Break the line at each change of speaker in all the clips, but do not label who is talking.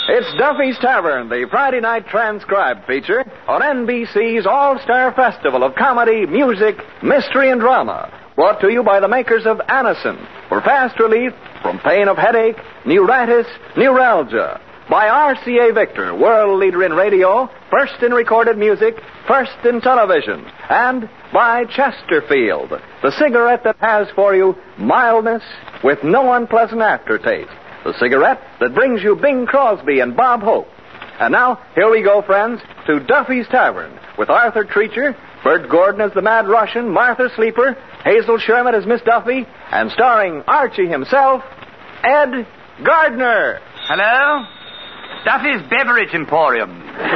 It's Duffy's Tavern, the Friday night transcribed feature on NBC's All-Star Festival of Comedy, Music, Mystery, and Drama. Brought to you by the makers of Anacin for fast relief from pain of headache, neuritis, neuralgia. By RCA Victor, world leader in radio, first in recorded music, first in television. And by Chesterfield, the cigarette that has for you mildness with no unpleasant aftertaste. The cigarette that brings you Bing Crosby and Bob Hope. And now, here we go, friends, to Duffy's Tavern with Arthur Treacher, Bert Gordon as the Mad Russian, Martha Sleeper, Hazel Sherman as Miss Duffy, and starring Archie himself, Ed Gardner.
Hello? Duffy's Beverage Emporium.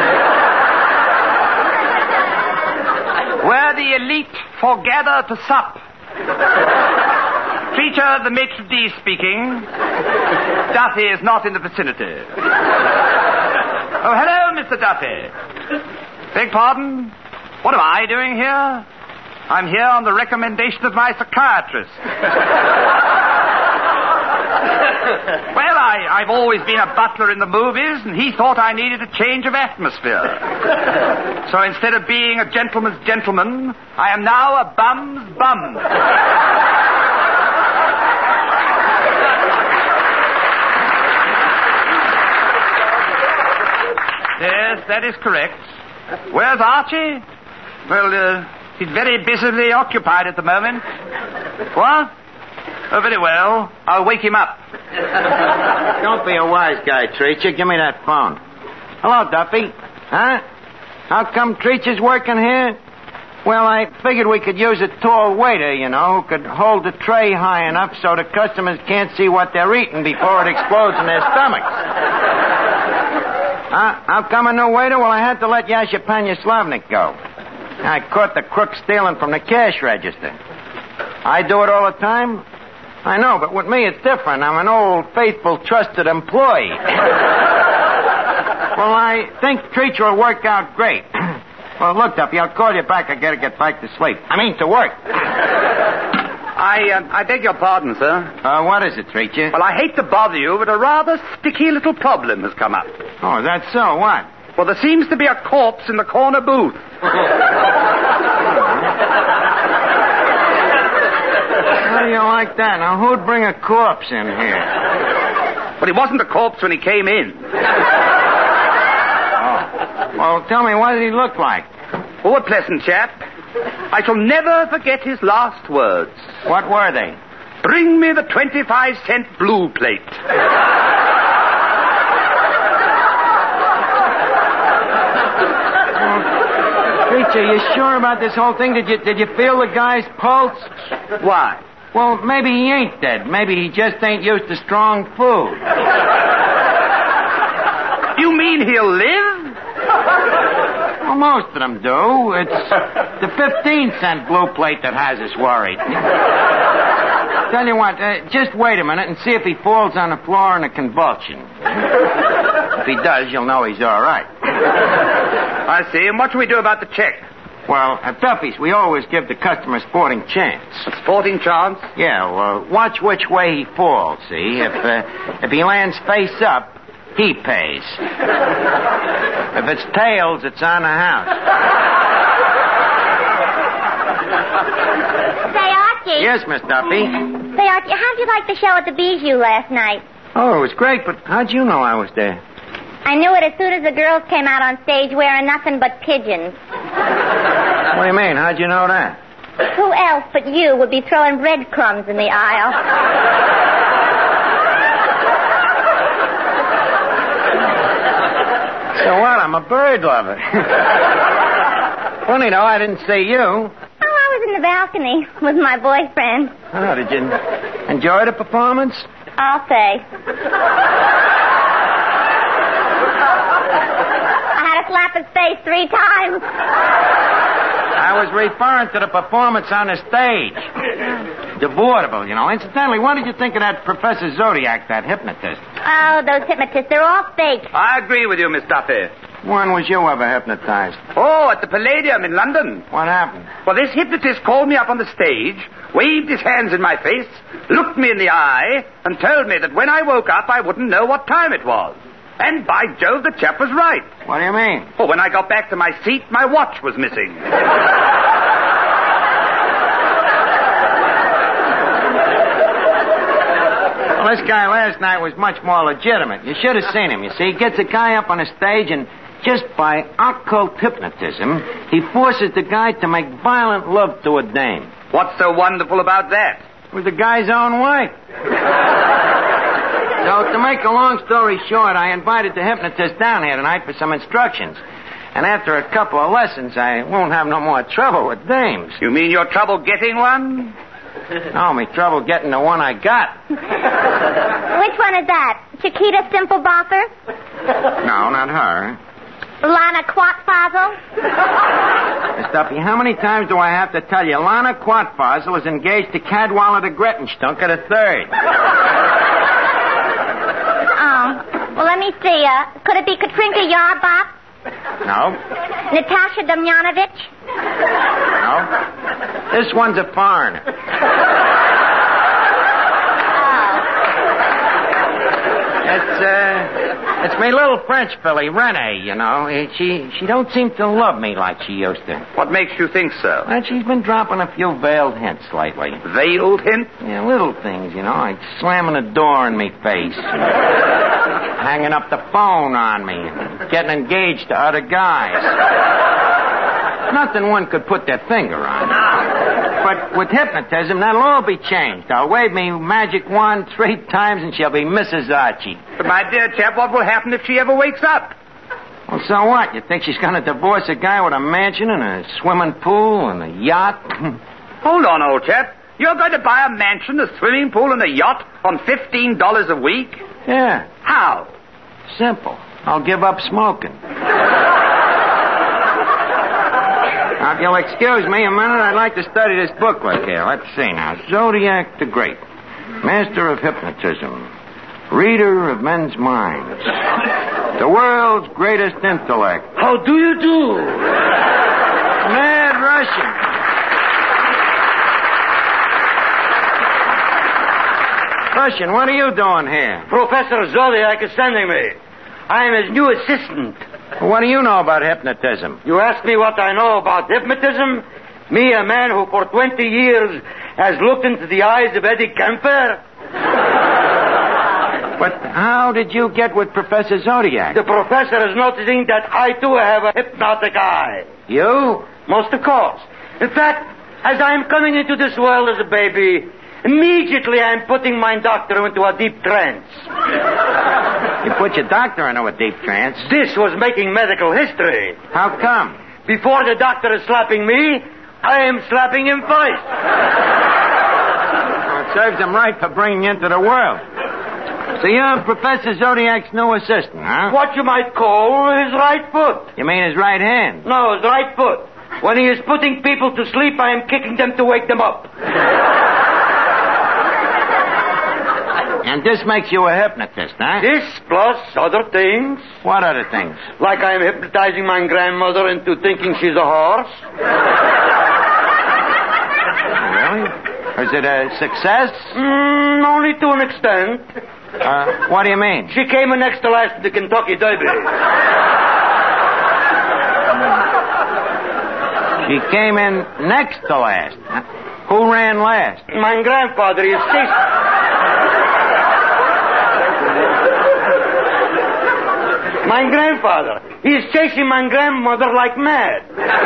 Where the elite foregather to sup. Treacher, the maitre d' speaking. Duffy is not in the vicinity. Oh, hello, Mr. Duffy. Beg pardon? What am I doing here? I'm here on the recommendation of my psychiatrist. Well, I've always been a butler in the movies, and he thought I needed a change of atmosphere. So instead of being a gentleman's gentleman, I am now a bum's bum. Yes, that is correct. Where's Archie? Well, he's very busily occupied at the moment. What? Oh, very well. I'll wake him up.
Don't be a wise guy, Treacher. Give me that phone. Hello, Duffy. Huh? How come Treacher's working here? Well, I figured we could use a tall waiter, you know, who could hold the tray high enough so the customers can't see what they're eating before it explodes in their stomachs. How come a new waiter? Well, I had to let Yasha Panya-Slavnik go. I caught the crook stealing from the cash register. I do it all the time. I know, but with me it's different. I'm an old, faithful, trusted employee. Well, I think Treacher will work out great. Well, look, Duffy, I'll call you back. I gotta get back to sleep. I mean, to work.
I beg your pardon, sir.
What is it, Treacher?
Well, I hate to bother you, but a rather sticky little problem has come up.
Oh, is that so? What?
Well, there seems to be a corpse in the corner booth.
How do you like that? Now, who'd bring a corpse in here?
Well, he wasn't a corpse when he came in.
Oh. Well, tell me, what did he look like?
Oh, a pleasant chap. I shall never forget his last words.
What were they?
Bring me the 25-cent blue plate.
Treacher, you sure about this whole thing? Did you feel the guy's pulse?
Why?
Well, maybe he ain't dead. Maybe he just ain't used to strong food.
You mean he'll live?
Well, most of them do. It's the 15-cent blue plate that has us worried. Tell you what, just wait a minute and see if he falls on the floor in a convulsion. If he does, you'll know he's all right.
I see. And what do we do about the check?
Well, at Duffy's, we always give the customer a sporting chance.
A sporting chance?
Yeah, well, watch which way he falls, see? If he lands face up, he pays. If it's tails, it's on the house.
Say, Archie.
Yes, Miss Duffy?
Say, Archie, how'd you like the show at the Bijou last night?
Oh, it was great, but how'd you know I was there?
I knew it as soon as the girls came out on stage wearing nothing but pigeons.
What do you mean? How'd you know that?
Who else but you would be throwing breadcrumbs in the aisle?
So what? I'm a bird lover. Funny, though, I didn't see you.
Oh, I was in the balcony with my boyfriend.
Oh, did you enjoy the performance?
I'll say. I had to slap his face 3 times.
I was referring to the performance on the stage. The vaudeville, you know. Incidentally, what did you think of that Professor Zodiac, that hypnotist?
Oh, those hypnotists, they're all fake.
I agree with you, Miss Duffy.
When was you ever hypnotized?
Oh, at the Palladium in London.
What happened?
Well, this hypnotist called me up on the stage, waved his hands in my face, looked me in the eye, and told me that when I woke up, I wouldn't know what time it was. And by Jove, the chap was right.
What do you mean?
Well, when I got back to my seat, my watch was missing.
Well, this guy last night was much more legitimate. You should have seen him. You see, he gets a guy up on a stage and just by occult hypnotism, he forces the guy to make violent love to a dame.
What's so wonderful about that?
It was the guy's own wife. So, to make a long story short, I invited the hypnotist down here tonight for some instructions. And after a couple of lessons, I won't have no more trouble with dames.
You mean your trouble getting one?
No, me trouble getting the one I got.
Which one is that? Chiquita Simple Boffer?
No, not her.
Lana Quatfazel?
Miss Duffy, how many times do I have to tell you? Lana Quatfazel is engaged to Cadwallader de Grettenstunk at a third.
Oh. Well, let me see. Could it be Katrinka Yarbach?
No.
Natasha Damjanovic?
No. This one's a foreigner. It's my little French filly, Renee, you know. She don't seem to love me like she used to.
What makes you think so?
Well, she's been dropping a few veiled hints lately.
Veiled hints?
Yeah, little things, you know, like slamming a door in me face, hanging up the phone on me, and getting engaged to other guys. Nothing one could put their finger on. But with hypnotism, that'll all be changed. I'll wave me magic wand 3 times and she'll be Mrs. Archie.
But my dear chap, what will happen if she ever wakes up?
Well, so what? You think she's going to divorce a guy with a mansion and a swimming pool and a yacht?
Hold on, old chap. You're going to buy a mansion, a swimming pool, and a yacht on $15 a week?
Yeah.
How?
Simple. I'll give up smoking. Now, if you'll excuse me a minute, I'd like to study this booklet here. Let's see now. Zodiac the Great. Master of Hypnotism. Reader of men's minds. The world's greatest intellect.
How do you do?
Mad Russian. Russian, what are you doing here?
Professor Zodiac is sending me. I am his new assistant.
What do you know about hypnotism?
You ask me what I know about hypnotism? Me, a man who for 20 years has looked into the eyes of Eddie Kemper?
But how did you get with Professor Zodiac?
The professor is noticing that I, too, have a hypnotic eye.
You?
Most of course. In fact, as I am coming into this world as a baby, immediately I am putting my doctor into a deep trance.
You put your doctor into a deep trance?
This was making medical history.
How come?
Before the doctor is slapping me, I am slapping him first.
Well, it serves him right for bringing you into the world. So you're Professor Zodiac's new assistant, huh?
What you might call his right foot.
You mean his right hand?
No, his right foot. When he is putting people to sleep, I am kicking them to wake them up.
And this makes you a hypnotist, huh?
This plus other things.
What other things?
Like I am hypnotizing my grandmother into thinking she's a horse.
Really? Is it a success?
Only to an extent.
What do you mean?
She came in next to last at the Kentucky Derby.
She came in next to last. Who ran last?
My grandfather is My grandfather. He is chasing my grandmother like mad.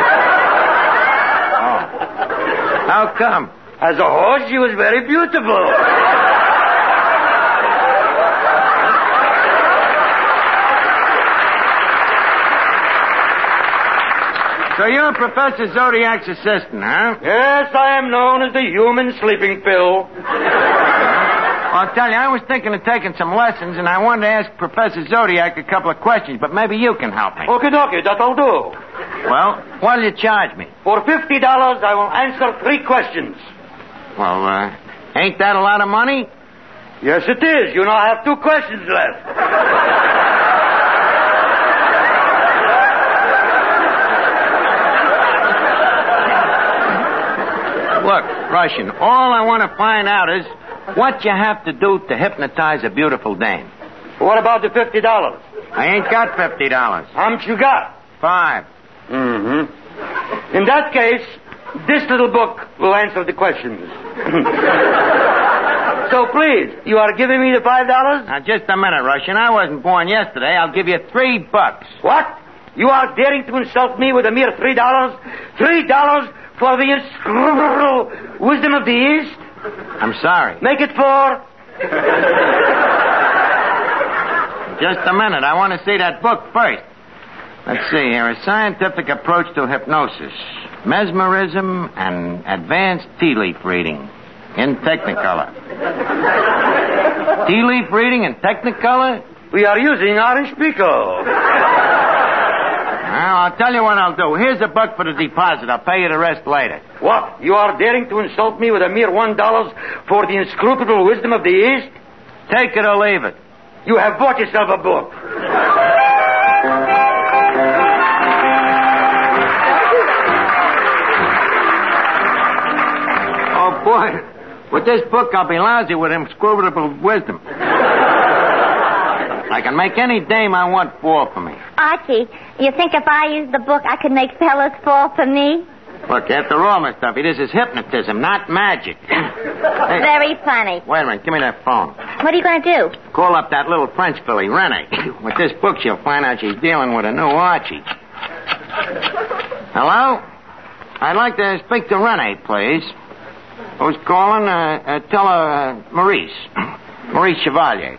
Oh. How come?
As a horse, she was very beautiful.
So you're Professor Zodiac's assistant, huh?
Yes, I am known as the human sleeping pill.
Well, I'll tell you, I was thinking of taking some lessons, and I wanted to ask Professor Zodiac a couple of questions, but maybe you can help me.
Okie dokie, that'll do.
Well, what'll you charge me?
For $50, I will answer 3 questions.
Well, ain't that a lot of money?
Yes, it is. You now have 2 questions left.
Look, Russian, all I want to find out is what you have to do to hypnotize a beautiful dame.
What about the $50?
I ain't got $50.
How much you got?
5.
Mm-hmm. In that case, this little book will answer the questions. So please, you are giving me the $5?
Now, just a minute, Russian. I wasn't born yesterday. I'll give you $3.
What? You are daring to insult me with a mere $3? $3 for the inscrutable wisdom of the East?
I'm sorry.
Make it 4.
Just a minute. I want to see that book first. Let's see here. A scientific approach to hypnosis, mesmerism, and advanced tea leaf reading in Technicolor. Tea leaf reading in Technicolor?
We are using orange pico.
Well, I'll tell you what I'll do. Here's a buck for the deposit. I'll pay you the rest later.
What? You are daring to insult me with a mere $1 for the inscrutable wisdom of the East?
Take it or leave it.
You have bought yourself a book.
Oh, boy. With this book, I'll be lousy with inscrutable wisdom. I can make any dame I want fall for me.
Archie, you think if I used the book, I could make fellas fall for me?
Look, after all, Miss Duffy, this is hypnotism, not magic. Hey,
Very funny.
wait a minute. Give me that phone.
What are you going to do?
Call up that little French filly, Renee. With this book, she'll find out she's dealing with a new Archie. Hello? I'd like to speak to Renee, please. Who's calling? Tell her Maurice. Maurice Chevalier.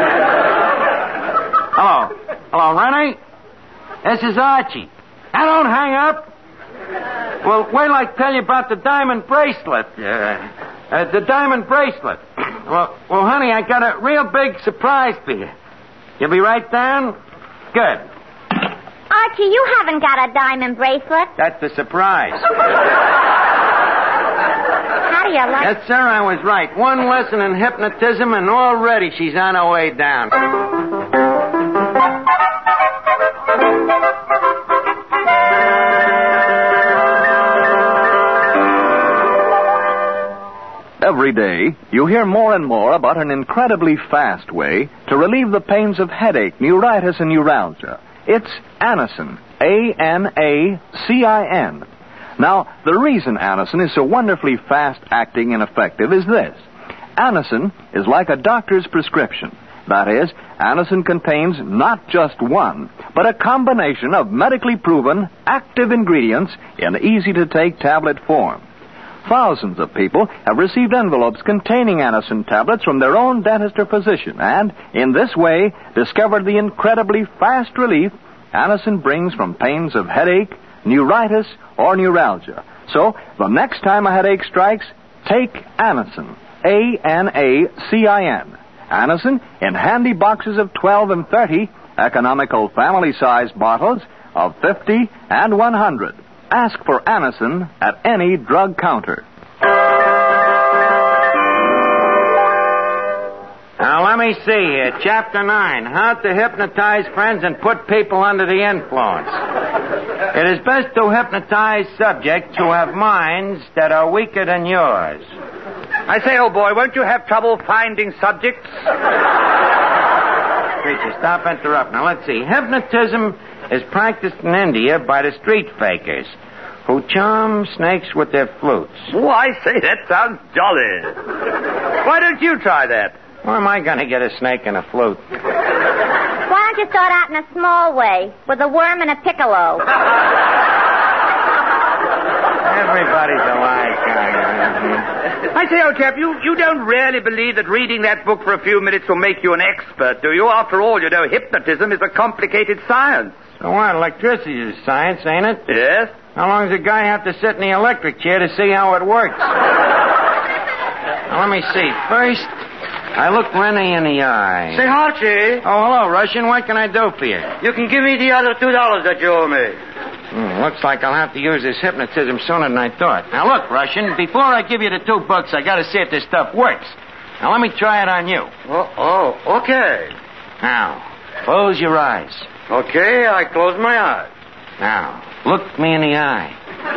Hello. Hello, Renee? This is Archie. Now, don't hang up. Well, wait till I tell you about the diamond bracelet. The diamond bracelet. Well, honey, I got a real big surprise for you. You'll be right down? Good.
Archie, you haven't got a diamond bracelet.
That's the surprise.
How do you like...
Yes, sir, I was right. One lesson in hypnotism, and already she's on her way down.
Every day, you hear more and more about an incredibly fast way to relieve the pains of headache, neuritis, and neuralgia. It's Anacin. A-N-A-C-I-N. Now, the reason Anacin is so wonderfully fast-acting and effective is this. Anacin is like a doctor's prescription. That is, Anacin contains not just one, but a combination of medically proven, active ingredients in easy-to-take tablet form. Thousands of people have received envelopes containing Anacin tablets from their own dentist or physician, and in this way discovered the incredibly fast relief Anacin brings from pains of headache, neuritis, or neuralgia. So, the next time a headache strikes, take Anacin. A-N-A-C-I-N. Anacin in handy boxes of 12 and 30, economical family-sized bottles of 50 and 100. Ask for Anacin at any drug counter.
Now, let me see here. Chapter 9, How to Hypnotize Friends and Put People Under the Influence. It is best to hypnotize subjects who have minds that are weaker than yours.
I say, old boy, won't you have trouble finding subjects?
Preacher, stop interrupting. Now, let's see. Hypnotism is practiced in India by the street fakers who charm snakes with their flutes.
Oh, I say, that sounds jolly. Why don't you try that?
Where am I going to get a snake and a flute?
Why don't you start out in a small way, with a worm and a piccolo?
Everybody's a wise guy.
I say, old chap, you don't really believe that reading that book for a few minutes will make you an expert, do you? After all, you know, hypnotism is a complicated science.
So what? Electricity is science, ain't it?
Yes.
How long does a guy have to sit in the electric chair to see how it works? Now, let me see. First, I look Rennie in the eye.
Say, Archie.
Oh, hello, Russian. What can I do for you?
You can give me the other $2 that you owe me.
Looks like I'll have to use this hypnotism sooner than I thought. Now, look, Russian, before I give you the $2, I got to see if this stuff works. Now, let me try it on you.
Oh, okay.
Now, close your eyes.
Okay, I close my eyes.
Now, look me in the eye.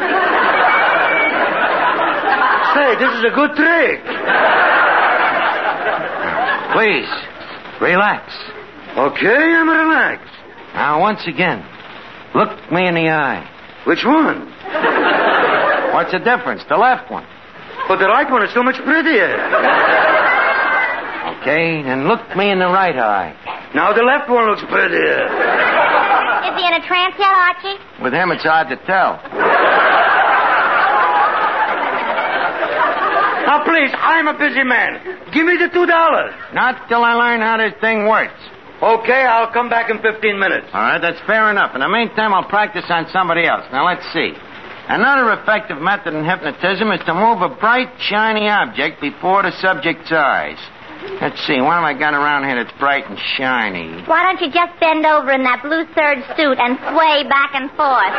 Say, this is a good trick.
Please, relax.
Okay, I'm relaxed.
Now, once again, look me in the eye.
Which one?
What's the difference? The left one.
But the right one is so much prettier.
Okay, then look me in the right eye.
Now the left one looks prettier.
Is he in a trance yet, Archie?
With him, it's hard to tell.
Now, please, I'm a busy man. Give me the $2.
Not till I learn how this thing works.
Okay, I'll come back in 15 minutes.
All right, that's fair enough. In the meantime, I'll practice on somebody else. Now, let's see. Another effective method in hypnotism is to move a bright, shiny object before the subject's eyes. Let's see, what have I got around here that's bright and shiny?
Why don't you just bend over in that blue serge suit and sway back and forth?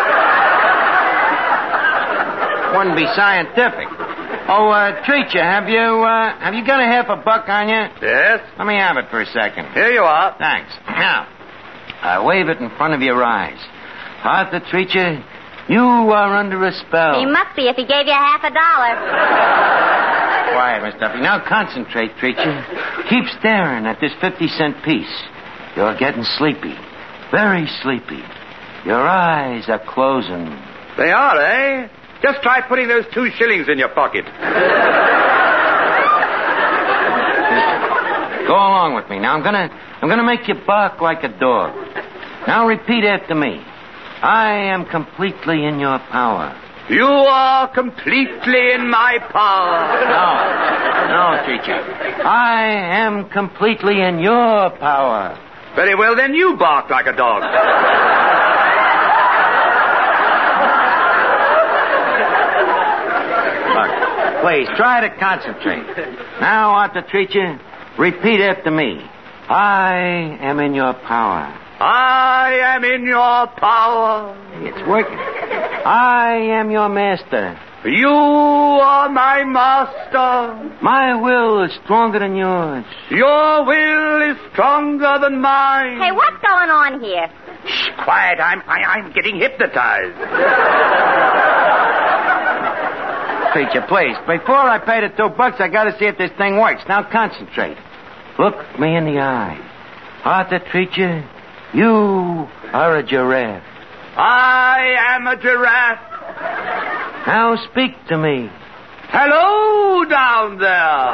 Wouldn't be scientific. Oh, Treacher, have you got a half a buck on you?
Yes?
Let me have it for a second.
Here you are.
Thanks. Now, wave it in front of your eyes. Arthur Treacher, you are under a spell.
He must be if he gave you $50.
Quiet, Miss Duffy. Now concentrate, Treacher. Keep staring at this 50-cent piece. You're getting sleepy. Very sleepy. Your eyes are closing.
They are, eh? Just try putting those 2 shillings in your pocket.
Go along with me. Now I'm gonna make you bark like a dog. Now repeat after me. I am completely in your power.
You are completely in my power.
No, Treacher. I am completely in your power.
Very well, then you bark like a dog.
Look, please, try to concentrate. Now, Arthur Treacher, repeat after me. I am in your power.
I am in your power.
It's working. I am your master.
You are my master.
My will is stronger than yours.
Your will is stronger than mine.
Hey, what's going on here?
Shh, quiet. I'm getting hypnotized.
Treacher, please. Before I pay the $2, I got to see if this thing works. Now concentrate. Look me in the eye. Arthur Treacher, you are a giraffe.
I am a giraffe.
Now speak to me.
Hello down there.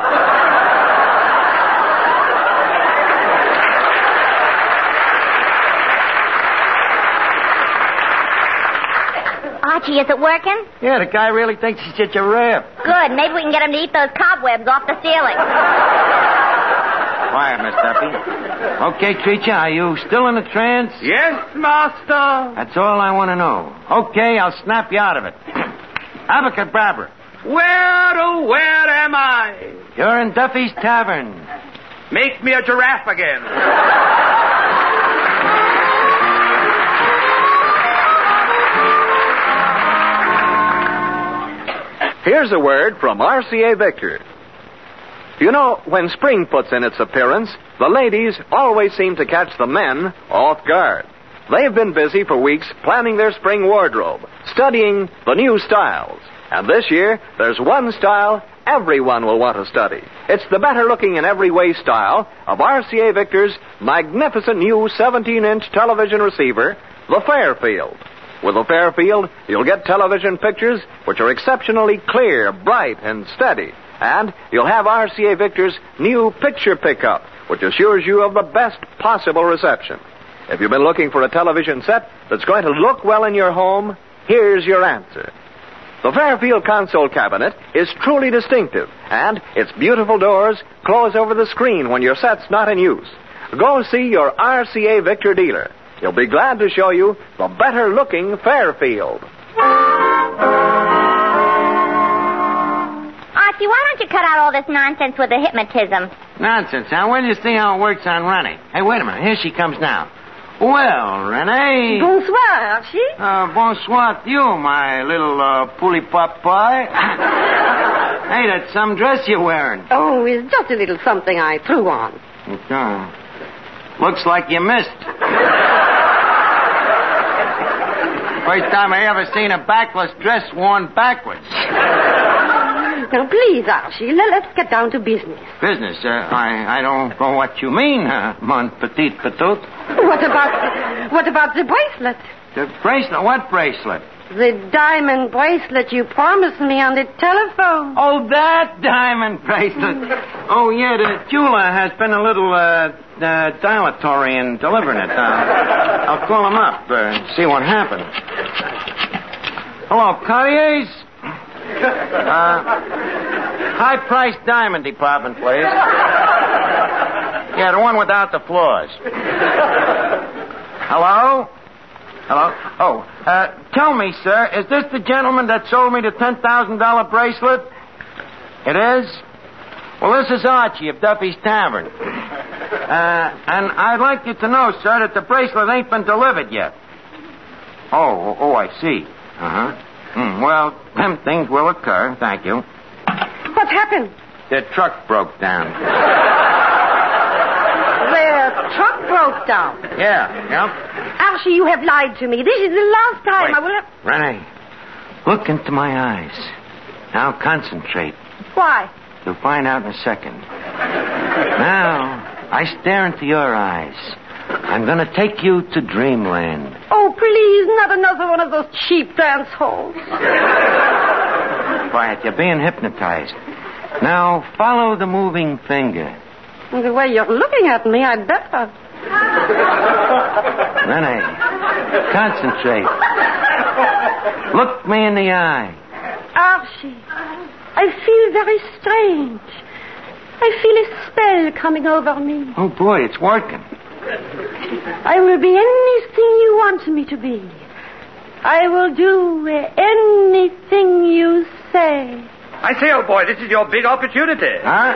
Archie, is it working?
Yeah, the guy really thinks he's a giraffe.
Good. Maybe we can get him to eat those cobwebs off the ceiling.
Quiet, Miss Duffy. Okay, Treacher, are you still in a trance?
Yes, master.
That's all I want to know. Okay, I'll snap you out of it. Abracadabra.
Where am I?
You're in Duffy's Tavern.
Make me a giraffe again.
Here's a word from RCA Victor. You know, when spring puts in its appearance, the ladies always seem to catch the men off guard. They've been busy for weeks planning their spring wardrobe, studying the new styles. And this year, there's one style everyone will want to study. It's the better-looking in every way style of RCA Victor's magnificent new 17-inch television receiver, the Fairfield. With the Fairfield, you'll get television pictures which are exceptionally clear, bright, and steady. And you'll have RCA Victor's new picture pickup, which assures you of the best possible reception. If you've been looking for a television set that's going to look well in your home, here's your answer. The Fairfield console cabinet is truly distinctive, and its beautiful doors close over the screen when your set's not in use. Go see your RCA Victor dealer. He'll be glad to show you the better-looking Fairfield.
Archie, why don't you cut out all this nonsense with the hypnotism?
Nonsense, huh? Wait till you see how it works on Renee. Hey, wait a minute. Here she comes now. Well, Renee.
Bonsoir, Archie.
Bonsoir to you, my little pouly pot pie. Hey, that's some dress you're wearing.
Oh, it's just a little something I threw on.
Looks like you missed. First time I ever seen a backless dress worn backwards.
Now, please, Archie, let's get down to business.
Business? I don't know what you mean, mon petit petit.
What about the bracelet?
The bracelet? What bracelet?
The diamond bracelet you promised me on the telephone.
Oh, that diamond bracelet. Oh, yeah, the jeweler has been a little dilatory in delivering it. I'll call him up, see what happened. Hello, Cartier's? High-priced diamond department, please. Yeah, the one without the flaws. Hello? Hello? Oh, tell me, sir, is this the gentleman that sold me the $10,000 bracelet? It is? Well, this is Archie of Duffy's Tavern. And I'd like you to know, sir, that the bracelet ain't been delivered yet. Oh, I see. Uh-huh. Well, them things will occur. Thank you.
What happened?
The truck broke down.
The truck broke down.
Yeah.
Archie, you have lied to me. This is the last time I will have...
Renee, look into my eyes. Now concentrate.
Why?
You'll find out in a second. Now, I stare into your eyes. I'm going to take you to dreamland.
Oh, please, not another one of those cheap dance halls.
Quiet, you're being hypnotized. Now, follow the moving finger.
The way you're looking at me, I'd better.
Renee, concentrate. Look me in the eye.
Archie, I feel very strange. I feel a spell coming over me.
Oh, boy, it's working.
I will be anything you want me to be. I will do anything you say.
I say, old boy, this is your big opportunity.
Huh?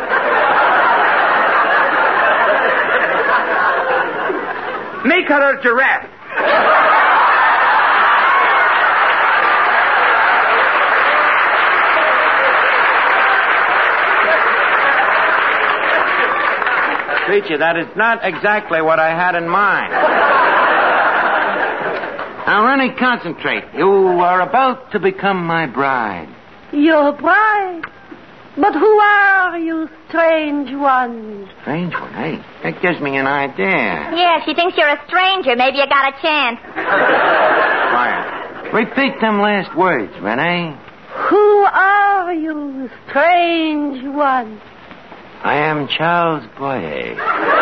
Make her a giraffe.
Preacher, that is not exactly what I had in mind. Now, Rennie, concentrate. You are about to become my bride.
Your bride? But who are you, strange one?
Strange one? Hey, that gives me an idea.
Yeah, she thinks you're a stranger. Maybe you got a chance.
Quiet. Repeat them last words, Renee.
Who are you, strange one?
I am Charles Boyer.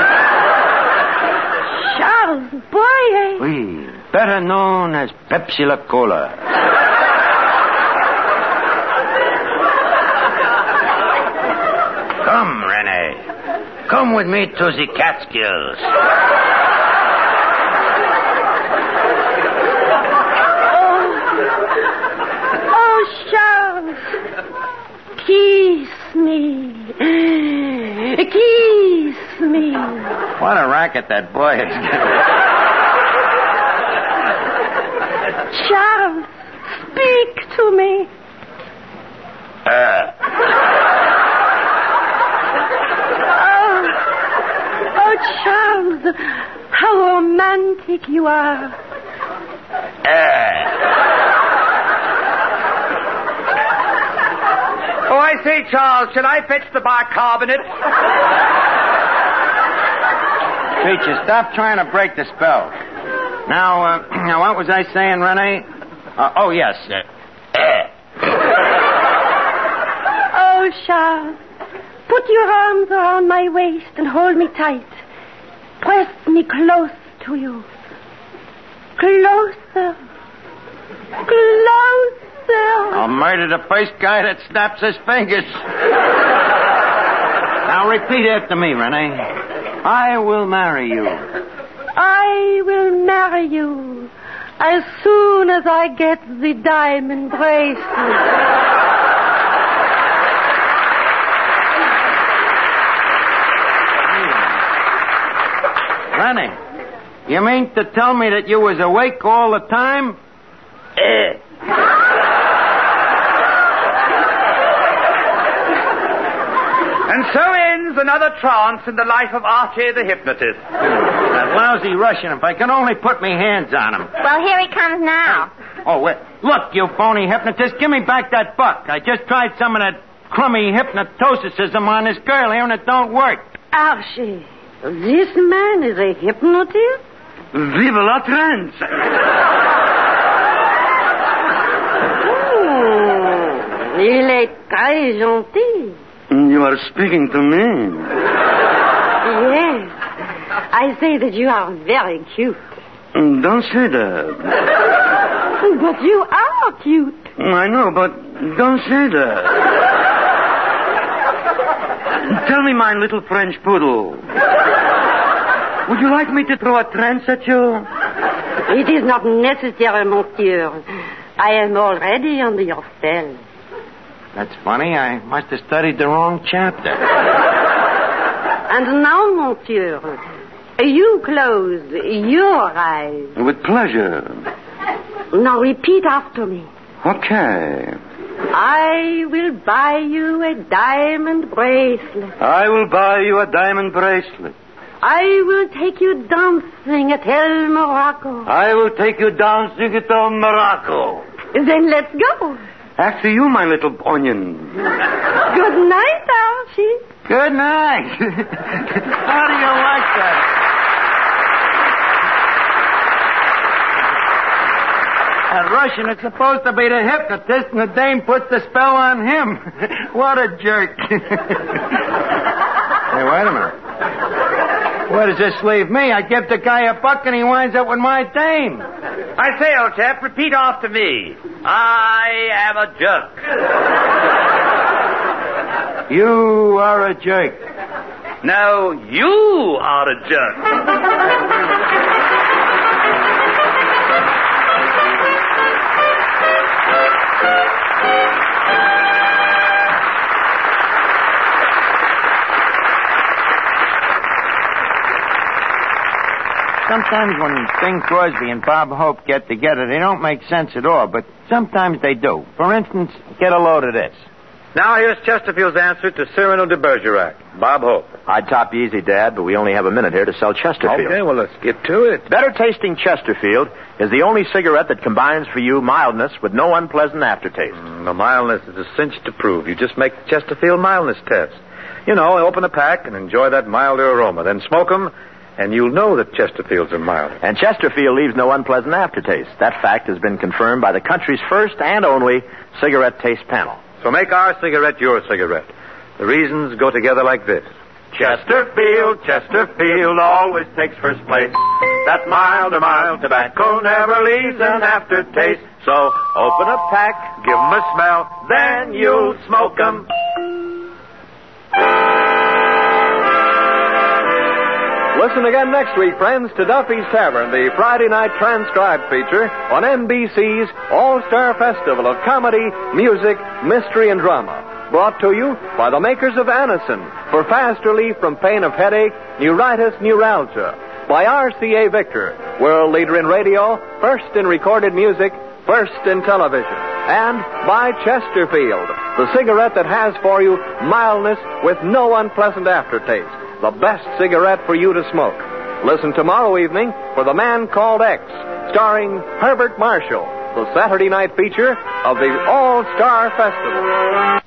Charles Boyer?
Oui, better known as Pepsi La Cola. Come, Renee. Come with me to the Catskills.
Oh, Charles. Kiss me. Kiss me.
What a racket that boy is getting.
Charles, speak to me. Oh, Charles, how romantic you are.
Oh, I say, Charles, shall I fetch the bicarbonate?
Preacher, stop trying to break the spell. Now, what was I saying, Renee? Oh, yes.
Oh, Charles, put your arms around my waist and hold me tight. Press me close to you. Closer. Closer.
I'll murder the first guy that snaps his fingers. Now repeat after me, Renee. I will marry you.
I will marry you as soon as I get the diamond bracelet.
Rennie, you mean to tell me that you was awake all the time?
And so ends another trance in the life of Archie the hypnotist.
That lousy Russian, if I can only put me hands on him.
Well, here he comes now.
Oh, wait. Look, you phony hypnotist, give me back that buck. I just tried some of that crummy hypnoticism on this girl here, and it don't work.
Archie, this man is a hypnotist?
Vive la trance!
Il est très gentil.
You are speaking to me.
Yes. I say that you are very cute.
Don't say that.
But you are cute.
I know, but don't say that. Tell me, my little French poodle. Would you like me to throw a trance at you?
It is not necessary, monsieur. I am already under your spell.
That's funny. I must have studied the wrong chapter.
And now, monsieur, you close your eyes.
With pleasure.
Now repeat after me.
Okay.
I will buy you a diamond bracelet.
I will buy you a diamond bracelet.
I will take you dancing at El Morocco.
I will take you dancing at El Morocco.
Then let's go.
After you, my little onion.
Good night, Archie.
Good night. How do you like that? That Russian is supposed to be the hypnotist, and the dame puts the spell on him. What a jerk. Hey, wait a minute. Where does this leave me? I give the guy a buck, and he winds up with my dame.
I say, old chap, repeat after me. I am a jerk.
You are a jerk.
No, you are a jerk.
Sometimes when Bing Crosby and Bob Hope get together, they don't make sense at all, but sometimes they do. For instance, get a load of this.
Now here's Chesterfield's answer to Cyrano de Bergerac. Bob Hope.
I'd top you easy, Dad, but we only have a minute here to sell Chesterfield.
Okay, well, let's get to it.
Better tasting Chesterfield is the only cigarette that combines for you mildness with no unpleasant aftertaste.
The mildness is a cinch to prove. You just make the Chesterfield mildness test. You know, open a pack and enjoy that milder aroma. Then smoke them, and you'll know that Chesterfields are mild.
And Chesterfield leaves no unpleasant aftertaste. That fact has been confirmed by the country's first and only cigarette taste panel.
So make our cigarette your cigarette. The reasons go together like this.
Chesterfield, Chesterfield always takes first place. That mild tobacco never leaves an aftertaste. So open a pack, give 'em a smell, then you'll smoke 'em. Listen again next week, friends, to Duffy's Tavern, the Friday night transcribed feature on NBC's All-Star Festival of Comedy, Music, Mystery, and Drama. Brought to you by the makers of Anacin for fast relief from pain of headache, neuritis, neuralgia. By RCA Victor, world leader in radio, first in recorded music, first in television. And by Chesterfield, the cigarette that has for you mildness with no unpleasant aftertaste. The best cigarette for you to smoke. Listen tomorrow evening for The Man Called X, starring Herbert Marshall, the Saturday night feature of the All-Star Festival.